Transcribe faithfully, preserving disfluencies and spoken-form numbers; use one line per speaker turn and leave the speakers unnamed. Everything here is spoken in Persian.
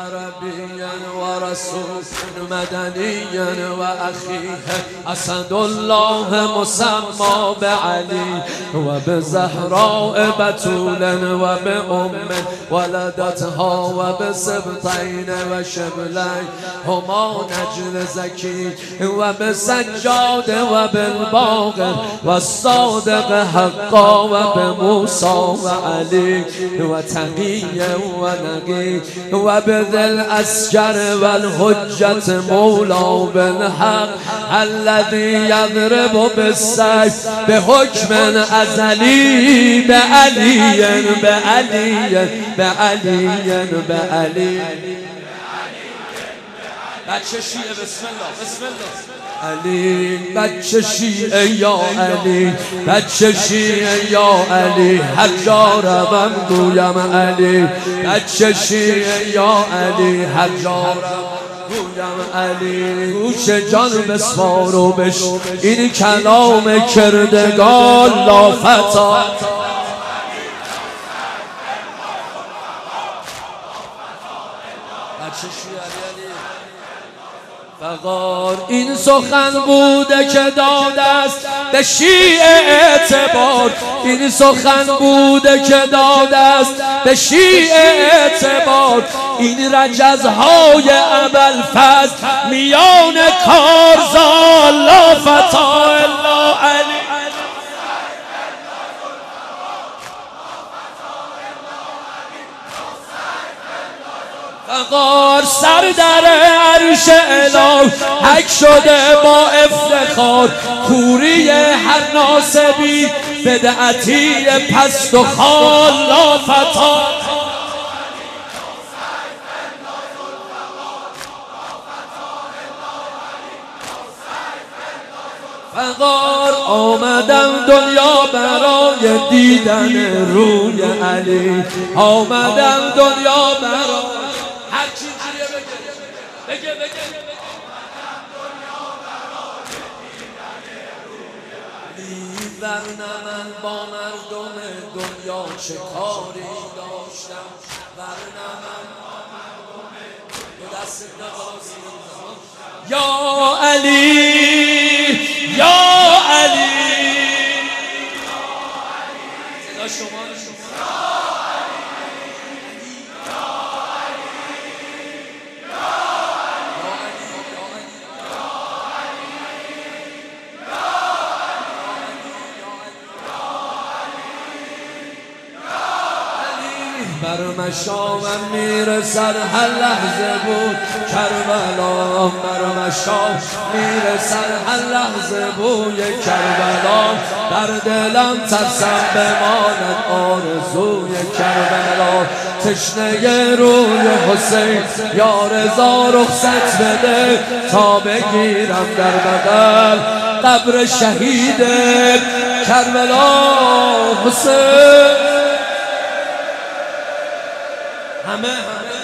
عربيا ورسولا مدنيا وأخيه أسد الله مسمى بعلي وبزهراء بتولا وبأم ولدتها وبسبطين وشبلين هما نجل زكي وبسجاد وبالباقر والصادق حقا وبموسى وعلي وتقي ونقي وبذي الأسجر والحجة مولى بالحق الذي يضرب بالسيف بحكم أزلي بعلي بعلي بعلي بعلي بچه شیعه بسم الله بسم الله علی بچه شیعه یا علی بچه شیعه یا علی هر جا روم گویم علی بچه شیعه یا علی هر جا گویم علی گوش جان بسوار و بش این کلام کردگار لافتا بچه شیعه علی فقار این سخن بوده که داده است به شیعه اعتبار این سخن بوده که داده است به شیعه اعتبار این رجزهای ابوالفضل میان کارزار لا فتا الا علی فقار سر در عرش الهی حک شده با افتخار کوری هر ناسبی بدعتی پست و خال لا فتا فقار آمدم دنیا برای دیدن روی علی آمدم دنیا برای هر چی جوریه بگه بگه بگه ورنه من با مردم دنیا چه کاری داشتم ورنه من با مردم دو دست نبازی یا علی یا علی صدا شما بر مشامم میرسد هر لحظه بود کربلا بر مشام میرسد هر لحظه بوی کربلا در دلم ترسم بماند آرزوی کربلا تشنه روی حسین یا رضا رخصت بده تا بگیرم در بغل قبر شهید کربلا حسین همه همه